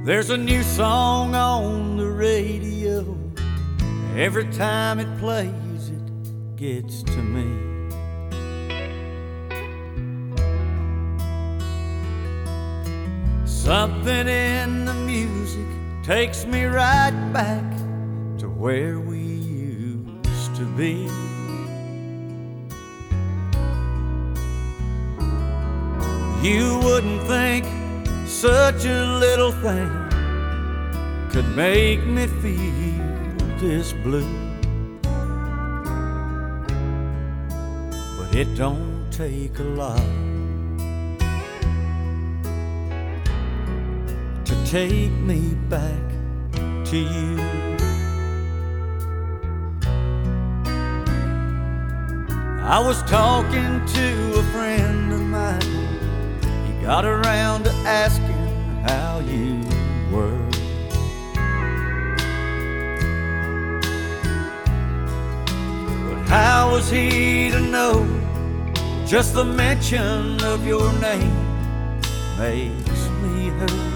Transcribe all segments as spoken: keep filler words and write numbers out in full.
There's a new song on the radio. Every time it plays, it gets to me. Something in the music takes me right back to where we used to be. You wouldn't think such a little thing could make me feel this blue, but it don't take a lot to take me back to you. I was talking to a friend of mine. He got around to asking how you were. But how was he to know? Just the mention of your name makes me hurt.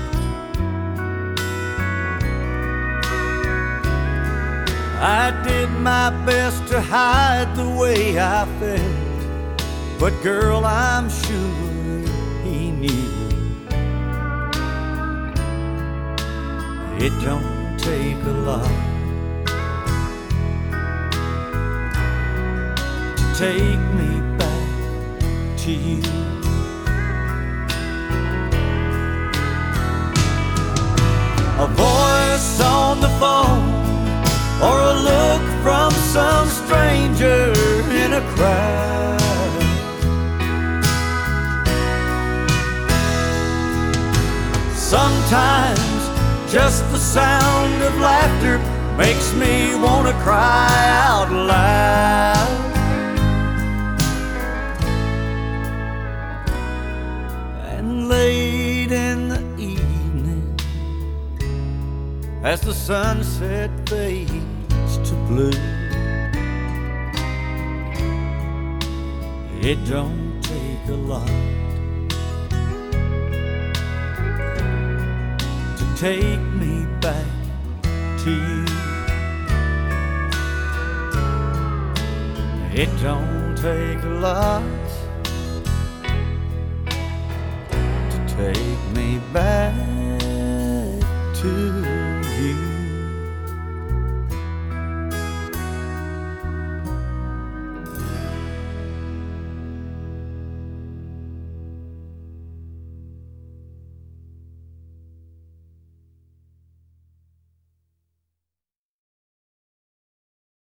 I did my best to hide the way I felt, but girl, I'm sure he knew. It don't take a lot to take me back to you. A voice on the phone, or a look from some stranger in a crowd. Sometimes just the sound of laughter makes me want to cry out loud. And late in the evening, as the sunset fades to blue, it don't take a lot to take me back to you. It don't take a lot to take me back to you.